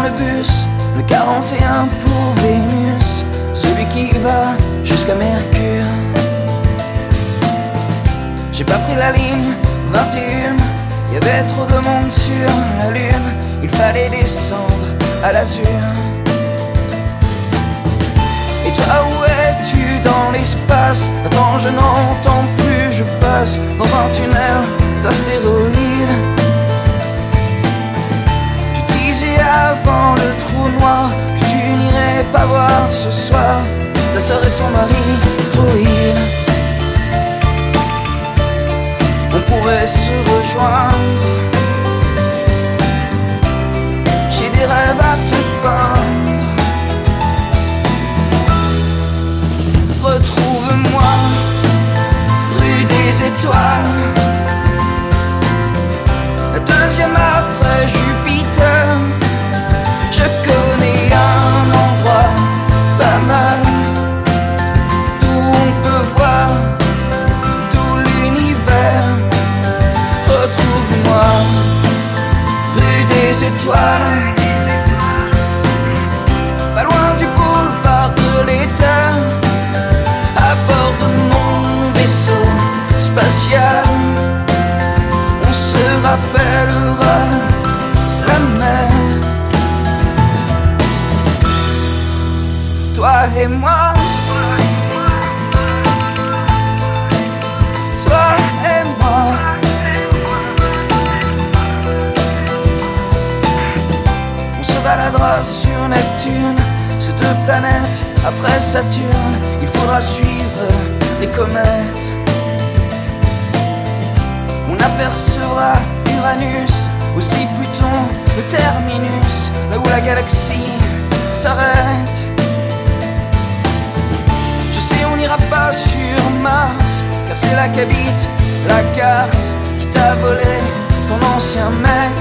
le bus, le 41 pour Vénus, celui qui va jusqu'à Mercure. J'ai pas pris la ligne 21, y avait trop de monde sur la lune, il fallait descendre à l'azur. Et toi, où es-tu dans l'espace? Attends, je n'entends plus, je passe dans un tunnel d'astéroïdes. Tu disais avant le trou noir que tu n'irais pas voir ce soir ta sœur et son mari droïde. On pourrait se rejoindre, j'ai des rêves à te peindre. Retrouve-moi rue des Étoiles, la deuxième après Jupiter. Je connais un endroit pas mal d'où on peut voir tout l'univers. Retrouve-moi rue des Étoiles, pas loin du boulevard de l'État, à bord de mon vaisseau spatial. On se rappellera la mer, toi et moi, toi et moi. On se baladera sur Neptune, ces deux planètes après Saturne. Il faudra suivre les comètes. On apercevra Uranus, aussi Pluton, le terminus, là où la galaxie s'arrête. Je sais, on n'ira pas sur Mars, car c'est là qu'habite la garce qui t'a volé ton ancien mec.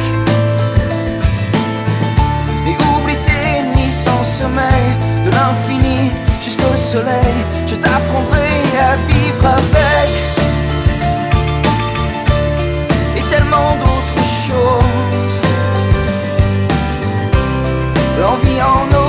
Mais oublie tes nuits sans sommeil, de l'infini jusqu'au soleil, je t'apprendrai à vivre avec. Et tellement d'autres choses, l'envie en